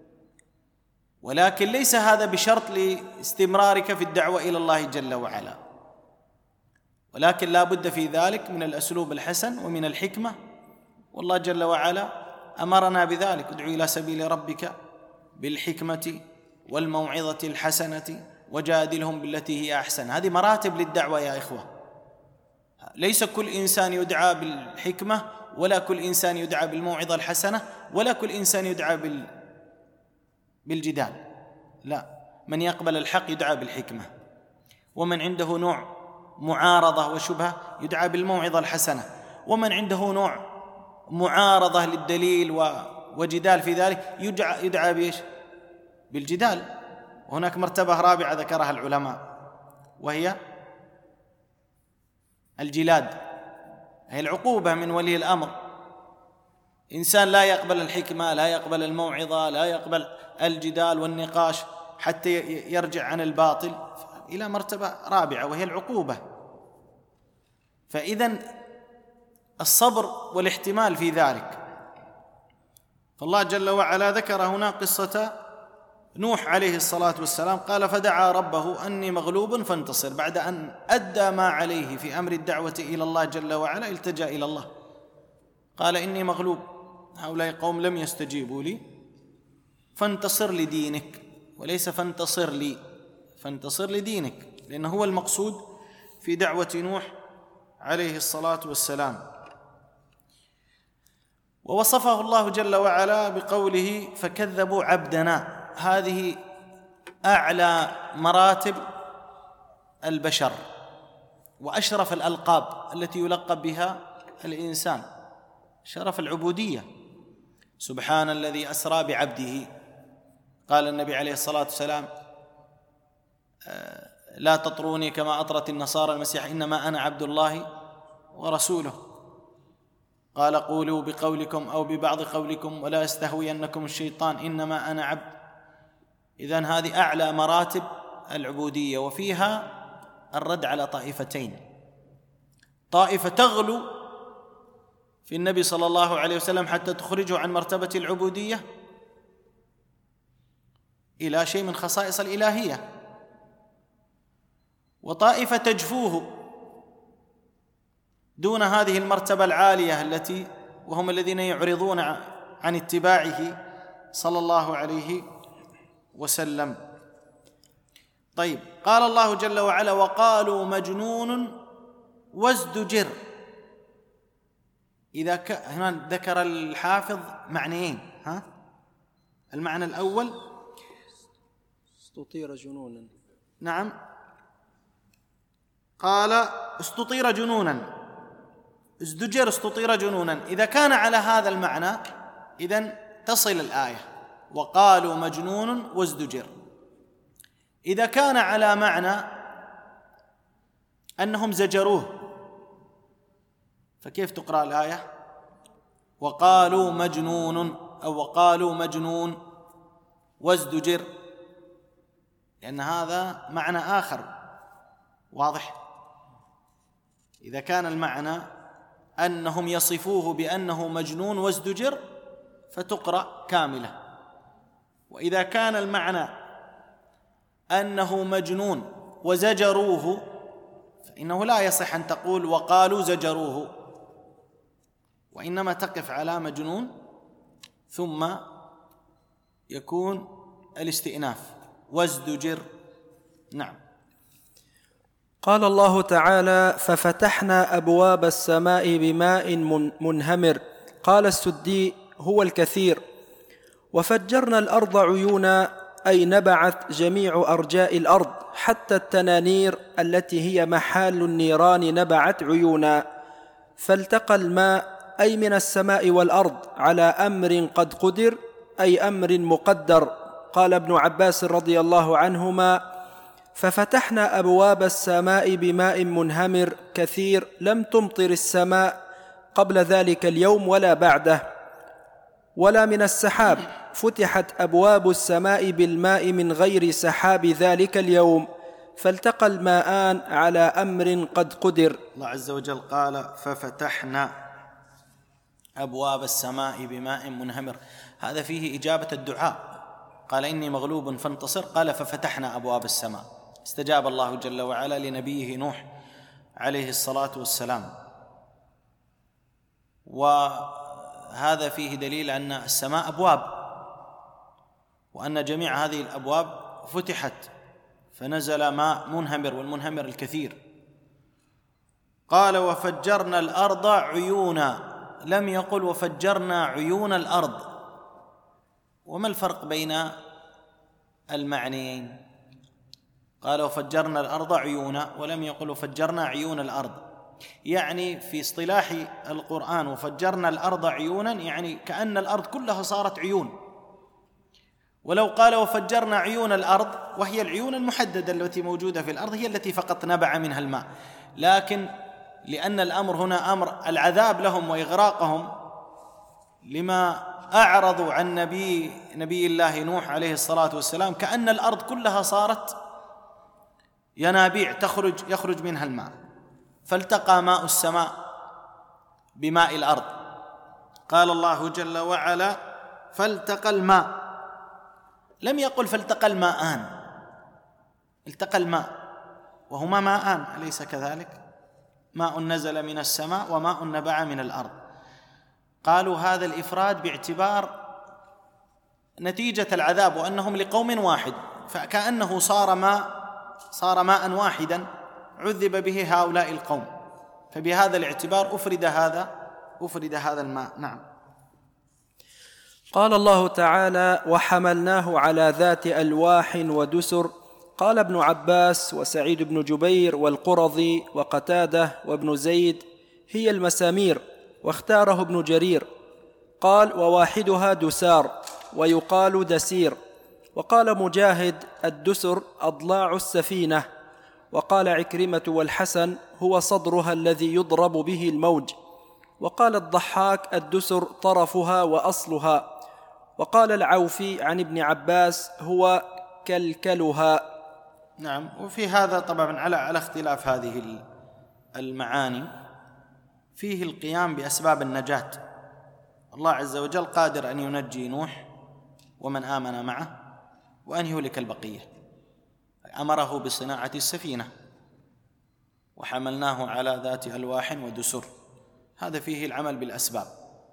ولكن ليس هذا بشرط لاستمرارك في الدعوة إلى الله جل وعلا، ولكن لا بد في ذلك من الأسلوب الحسن ومن الحكمة. والله جل وعلا أمرنا بذلك: ادع إلى سبيل ربك بالحكمة والموعظة الحسنة وجادلهم بالتي هي أحسن. هذه مراتب للدعوة يا إخوة. ليس كل إنسان يدعى بالحكمة، ولا كل إنسان يدعى بالموعظة الحسنة، ولا كل إنسان يدعى بالجدال. لا، من يقبل الحق يدعى بالحكمة، ومن عنده نوع معارضة وشبهة يدعى بالموعظة الحسنة، ومن عنده نوع معارضة للدليل وجدال في ذلك يدعى بإيش؟ بالجدال. وهناك مرتبة رابعة ذكرها العلماء، وهي الجلاد، هي العقوبة من ولي الأمر. إنسان لا يقبل الحكمة، لا يقبل الموعظة، لا يقبل الجدال والنقاش حتى يرجع عن الباطل، إلى مرتبة رابعة وهي العقوبة. فإذن الصبر والاحتمال في ذلك. فالله جل وعلا ذكر هنا قصة نوح عليه الصلاة والسلام، قال: فدعا ربه أني مغلوب فانتصر. بعد أن أدى ما عليه في أمر الدعوة إلى الله جل وعلا التجأ إلى الله، قال: إني مغلوب، هؤلاء قوم لم يستجيبوا لي، فانتصر لدينك، وليس فانتصر لي، فانتصر لدينك، لأنه هو المقصود في دعوة نوح عليه الصلاة والسلام. ووصفه الله جل وعلا بقوله: فكذبوا عبدنا. هذه أعلى مراتب البشر وأشرف الألقاب التي يلقب بها الإنسان، شرف العبودية. سبحان الذي أسرى بعبده، قال النبي عليه الصلاة والسلام: لا تطروني كما أطرت النصارى المسيح، إنما أنا عبد الله ورسوله. قال: قولوا بقولكم أو ببعض قولكم ولا يستهوينكم الشيطان، إنما أنا عبد. إذن هذه أعلى مراتب العبودية، وفيها الرد على طائفتين: طائفة تغلو في النبي صلى الله عليه وسلم حتى تخرجه عن مرتبة العبودية إلى شيء من خصائص الإلهية، وطائفة تجفوه دون هذه المرتبة العالية التي وهم الذين يعرضون عن اتباعه صلى الله عليه وسلم. طيب، قال الله جل وعلا: وقالوا مجنون وازدجر. هنا ذكر الحافظ معنيين. المعنى الأول استطير جنونا. نعم، قال استطير جنونا، ازدجر استطير جنونا. إذا كان على هذا المعنى إذن تصل الآية: وقالوا مجنون وازدجر. إذا كان على معنى أنهم زجروه، فكيف تقرأ الآية؟ وقالوا مجنون أو وقالوا مجنون وازدجر، لأن هذا معنى آخر واضح. إذا كان المعنى أنهم يصفوه بأنه مجنون وازدجر فتقرأ كاملة، وإذا كان المعنى أنه مجنون وزجروه فإنه لا يصح أن تقول وقالوا زجروه، وإنما تقف على مجنون ثم يكون الاستئناف وازدجر. نعم. قال الله تعالى: ففتحنا أبواب السماء بماء منهمر. قال السدي: هو الكثير. وفجرنا الأرض عيونا، أي نبعت جميع أرجاء الأرض حتى التنانير التي هي محال النيران نبعت عيونا. فالتقى الماء أي من السماء والأرض على أمر قد قدر، أي أمر مقدر. قال ابن عباس رضي الله عنهما: ففتحنا أبواب السماء بماء منهمر كثير لم تمطر السماء قبل ذلك اليوم ولا بعده. ولا من السحاب، فتحت أبواب السماء بالماء من غير سحاب ذلك اليوم، فالتقى الماءان على أمر قد قدر. الله عز وجل قال: ففتحنا أبواب السماء بماء منهمر. هذا فيه إجابة الدعاء. قال: إني مغلوب فانتصر. قال: ففتحنا أبواب السماء. استجاب الله جل وعلا لنبيه نوح عليه الصلاة والسلام. وهذا فيه دليل أن السماء أبواب، وأن جميع هذه الأبواب فتحت فنزل ماء منهمر، والمنهمر الكثير. قال: وفجرنا الأرض عيونا، لم يقل وفجرنا عيون الأرض. وما الفرق بين المعنيين؟ قال: وفجرنا الأرض عيونا، ولم يقل وفجرنا عيون الأرض. يعني في اصطلاح القرآن وفجرنا الأرض عيونا يعني كأن الأرض كلها صارت عيون. ولو قال وفجرنا عيون الأرض، وهي العيون المحددة التي موجودة في الأرض، هي التي فقط نبع منها الماء، لكن لأن الأمر هنا أمر العذاب لهم وإغراقهم لما أعرضوا عن نبي الله نوح عليه الصلاة والسلام، كأن الأرض كلها صارت ينابيع يخرج منها الماء. فالتقى ماء السماء بماء الأرض. قال الله جل وعلا: فالتقى الماء، لم يقل فالتقى الماءان، التقى الماء وهما ماءان، أليس كذلك؟ ماء نزل من السماء وماء نبع من الأرض. قالوا هذا الإفراد باعتبار نتيجة العذاب، وأنهم لقوم واحد، فكأنه صار ماء واحدا عذب به هؤلاء القوم، فبهذا الاعتبار أفرد هذا الماء. نعم. قال الله تعالى: وحملناه على ذات ألواح ودسر. قال ابن عباس وسعيد بن جبير والقرظي وقتادة وابن زيد: هي المسامير، واختاره ابن جرير. قال: وواحدها دسار، ويقال دسير. وقال مجاهد: الدسر أضلاع السفينة. وقال عكرمة والحسن: هو صدرها الذي يضرب به الموج. وقال الضحاك: الدسر طرفها وأصلها. وقال العوفي عن ابن عباس: هو كلكلها. نعم. وفي هذا طبعا على اختلاف هذه المعاني فيه القيام بأسباب النجاة. الله عز وجل قادر أن ينجي نوح ومن آمن معه وأن يهلك البقية. أمره بصناعة السفينة: وحملناه على ذات ألواح ودسر. هذا فيه العمل بالأسباب،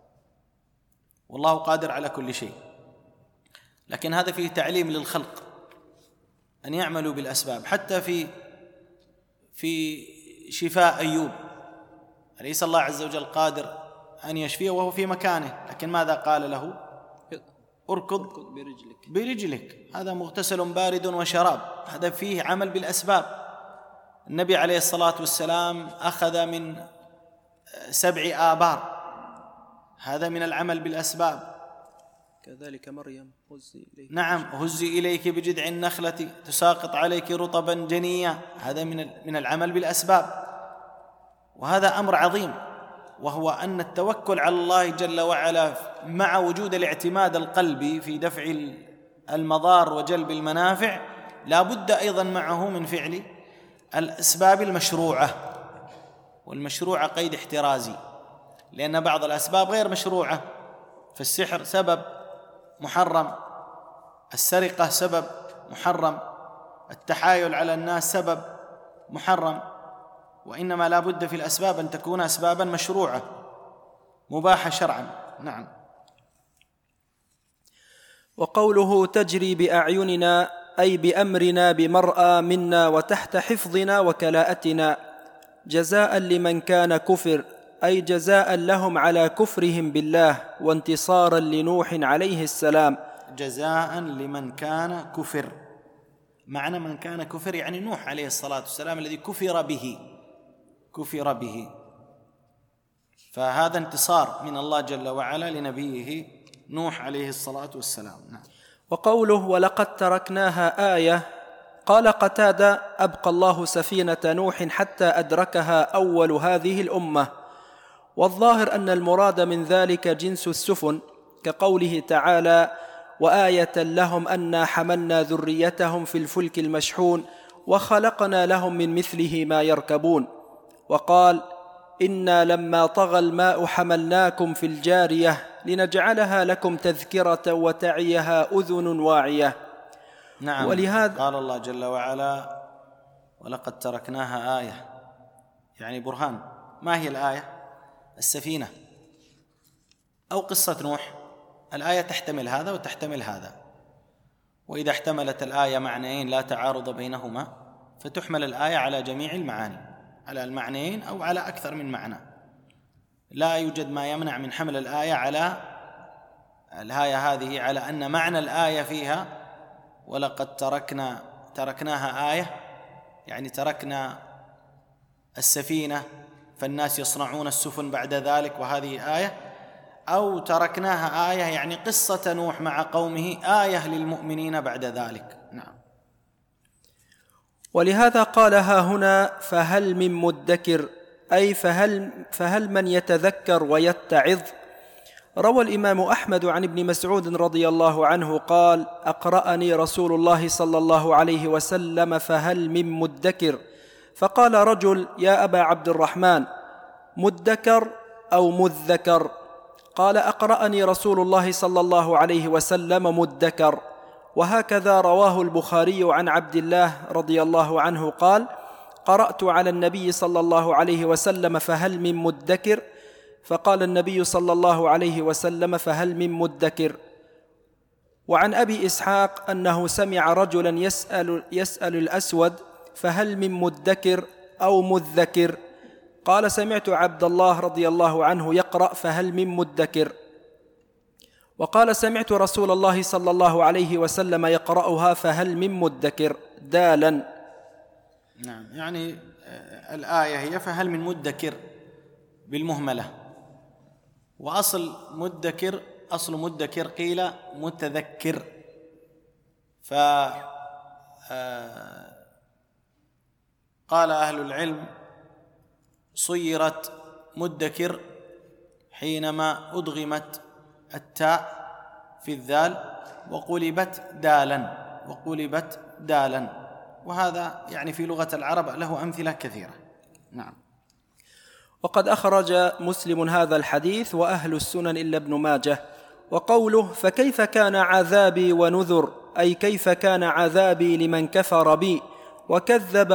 والله قادر على كل شيء. لكن هذا فيه تعليم للخلق أن يعملوا بالأسباب. حتى في شفاء أيوب، أليس الله عز وجل قادر أن يشفيه وهو في مكانه؟ لكن ماذا قال له؟ اركض برجلك. هذا مغتسل بارد وشراب. هذا فيه عمل بالأسباب. النبي عليه الصلاة والسلام أخذ من 7 آبار، هذا من العمل بالأسباب. كذلك مريم: هزي إليك. نعم، هزي إليك بجذع النخلة تساقط عليك رطبا جنيا. هذا من العمل بالأسباب. وهذا أمر عظيم، وهو أن التوكل على الله جل وعلا مع وجود الاعتماد القلبي في دفع المضار وجلب المنافع لا بد أيضا معه من فعل الأسباب المشروعة. والمشروعة قيد احترازي، لأن بعض الأسباب غير مشروعة. فالسحر سبب محرم، السرقة سبب محرم، التحايل على الناس سبب محرم. وإنما لا بد في الأسباب أن تكون أسبابا مشروعة مباحة شرعا. نعم. وقوله: تجري بأعيننا، أي بأمرنا بمرأى منا وتحت حفظنا وكلاءتنا، جزاء لمن كان كفر، أي جزاء لهم على كفرهم بالله وانتصارا لنوح عليه السلام. جزاء لمن كان كفر. معنى من كان كفر يعني نوح عليه الصلاة والسلام الذي كفر به. فهذا انتصار من الله جل وعلا لنبيه نوح عليه الصلاة والسلام. نعم. وقوله: ولقد تركناها آية. قال قتادة: أبقى الله سفينة نوح حتى أدركها أول هذه الأمة. والظاهر أن المراد من ذلك جنس السفن، كقوله تعالى: وآية لهم أنا حملنا ذريتهم في الفلك المشحون وخلقنا لهم من مثله ما يركبون. وقال: إنا لما طغى الماء حملناكم في الجارية لنجعلها لكم تذكرة وتعيها أذن واعية. نعم. ولهذا قال الله جل وعلا: ولقد تركناها آية، يعني برهان. ما هي الآية؟ السفينة أو قصة نوح. الآية تحتمل هذا وتحتمل هذا، وإذا احتملت الآية معنيين لا تعارض بينهما فتحمل الآية على جميع المعاني، على المعنيين أو على أكثر من معنى. لا يوجد ما يمنع من حمل الآية على الآية هذه على أن معنى الآية فيها ولقد تركناها آية، يعني تركنا السفينة فالناس يصنعون السفن بعد ذلك وهذه آية، أو تركناها آية يعني قصة نوح مع قومه آية للمؤمنين بعد ذلك. نعم. ولهذا قال ها هنا: فهل من مدكر، أي فهل من يتذكر ويتعظ. روى الإمام أحمد عن ابن مسعود رضي الله عنه قال: أقرأني رسول الله صلى الله عليه وسلم: فهل من مدكر؟ فقال رجل: يا أبا عبد الرحمن، مدكر أو مذكر؟ قال: أقرأني رسول الله صلى الله عليه وسلم مدكر. وهكذا رواه البخاري عن عبد الله رضي الله عنه قال: قرأت على النبي صلى الله عليه وسلم: فهل من مدكر؟ فقال النبي صلى الله عليه وسلم: فهل من مدكر؟ وعن أبي إسحاق أنه سمع رجلا يسأل الأسود: فهل من مدكر أو مذكر؟ قال: سمعت عبد الله رضي الله عنه يقرأ: فهل من مدكر. وقال: سمعت رسول الله صلى الله عليه وسلم يقرأها فهل من مدكر دالا. نعم، يعني الآية هي فهل من مدكر بالمهملة، وأصل مدكر قيل متذكر، فقال أهل العلم صيرت مدكر حينما أدغمت التاء في الذال وقلبت دالا، وهذا يعني في لغة العرب له أمثلة كثيرة. نعم. وقد أخرج مسلم هذا الحديث وأهل السنن إلا ابن ماجه. وقوله: فكيف كان عذابي ونذر، أي كيف كان عذابي لمن كفر بي وكذب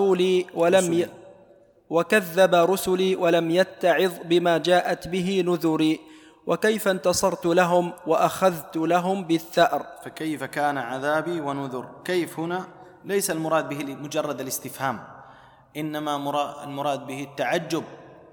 رسلي ولم يتعظ بما جاءت به نذري، وكيف انتصرت لهم وأخذت لهم بالثأر. فكيف كان عذابي ونذر، كيف هنا ليس المراد به مجرد الاستفهام، إنما المراد به التعجب،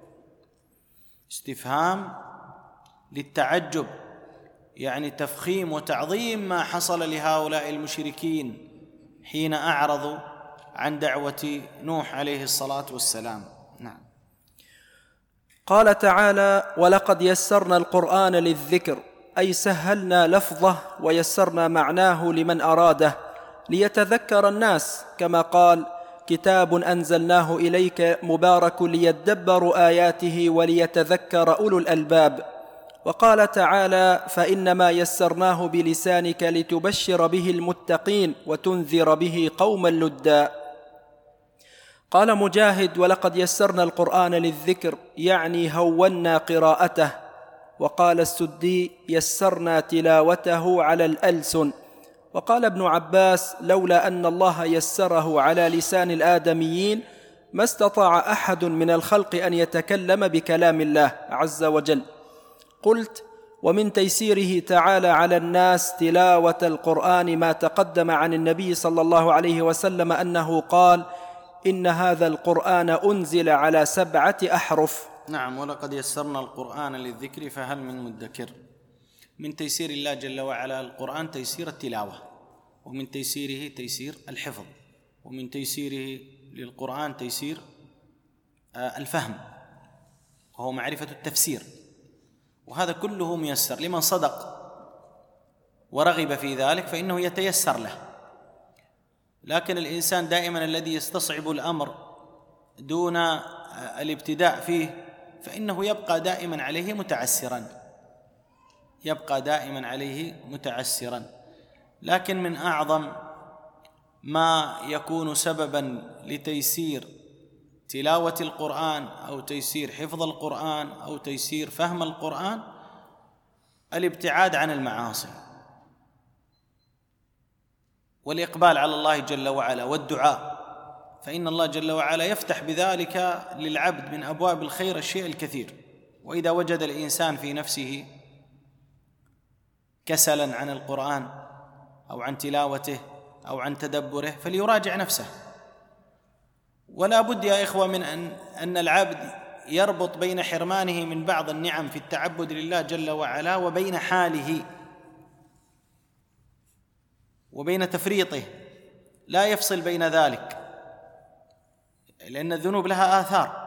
استفهام للتعجب، يعني تفخيم وتعظيم ما حصل لهؤلاء المشركين حين أعرضوا عن دعوة نوح عليه الصلاة والسلام. نعم. قال تعالى: ولقد يسرنا القرآن للذكر، أي سهلنا لفظه ويسرنا معناه لمن أراده ليتذكر الناس، كما قال: كتاب أنزلناه إليك مبارك ليدبروا آياته وليتذكر أولو الألباب. وقال تعالى: فإنما يسرناه بلسانك لتبشر به المتقين وتنذر به قوما لدا. قال مجاهد: ولقد يسرنا القرآن للذكر، يعني هونا قراءته. وقال السدي: يسرنا تلاوته على الألسن. وقال ابن عباس: لولا أن الله يسره على لسان الآدميين ما استطاع أحد من الخلق أن يتكلم بكلام الله عز وجل. قلت: ومن تيسيره تعالى على الناس تلاوة القرآن ما تقدم عن النبي صلى الله عليه وسلم أنه قال: إن هذا القرآن أنزل على 7 أحرف. نعم. ولقد يسرنا القرآن للذكر فهل من مدكر. من تيسير الله جل وعلا القرآن تيسير التلاوة، ومن تيسيره تيسير الحفظ، ومن تيسيره للقرآن تيسير الفهم، وهو معرفة التفسير، وهذا كله ميسر لمن صدق ورغب في ذلك فإنه يتيسر له. لكن الإنسان دائما الذي يستصعب الأمر دون الابتداء فيه فإنه يبقى دائما عليه متعسرا. لكن من أعظم ما يكون سببا لتيسير تلاوة القرآن أو تيسير حفظ القرآن أو تيسير فهم القرآن الابتعاد عن المعاصي والإقبال على الله جل وعلا والدعاء، فإن الله جل وعلا يفتح بذلك للعبد من أبواب الخير الشيء الكثير. وإذا وجد الإنسان في نفسه كسلا عن القرآن أو عن تلاوته أو عن تدبره فليراجع نفسه. ولا بد يا إخوة من أن العبد يربط بين حرمانه من بعض النعم في التعبد لله جل وعلا وبين حاله وبين تفريطه، لا يفصل بين ذلك، لأن الذنوب لها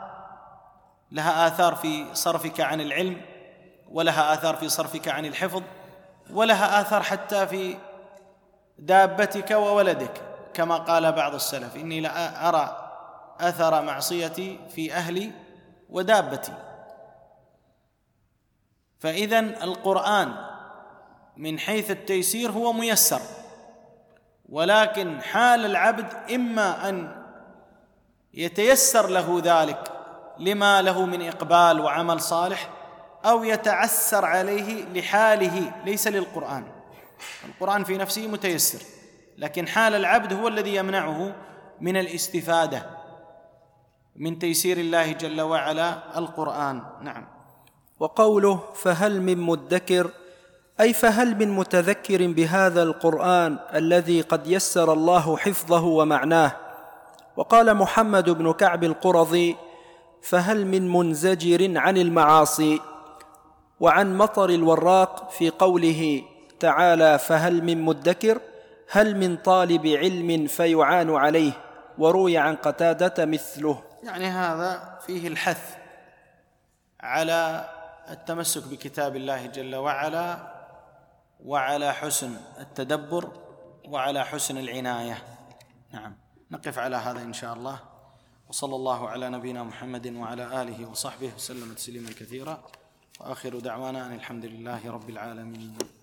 آثار في صرفك عن العلم، ولها آثار في صرفك عن الحفظ، ولها آثار حتى في دابتك وولدك، كما قال بعض السلف: إني لا أرى أثر معصيتي في أهلي ودابتي. فإذن القرآن من حيث التيسير هو ميسر، ولكن حال العبد إما أن يتيسر له ذلك لما له من إقبال وعمل صالح، أو يتعسر عليه لحاله ليس للقرآن. القرآن في نفسه متيسر، لكن حال العبد هو الذي يمنعه من الاستفادة من تيسير الله جل وعلا القرآن. نعم. وقوله: فهل من مدكر، أي فهل من متذكر بهذا القرآن الذي قد يسر الله حفظه ومعناه. وقال محمد بن كعب القرظي: فهل من منزجر عن المعاصي. وعن مطر الوراق في قوله تعالى: فهل من مدكر، هل من طالب علم فيعان عليه، وروي عن قتادة مثله. يعني هذا فيه الحث على التمسك بكتاب الله جل وعلا، وعلى حسن التدبر، وعلى حسن العناية. نعم، نقف على هذا إن شاء الله، وصلى الله على نبينا محمد وعلى آله وصحبه وسلم تسليما كثيرا، وآخر دعوانا أن الحمد لله رب العالمين.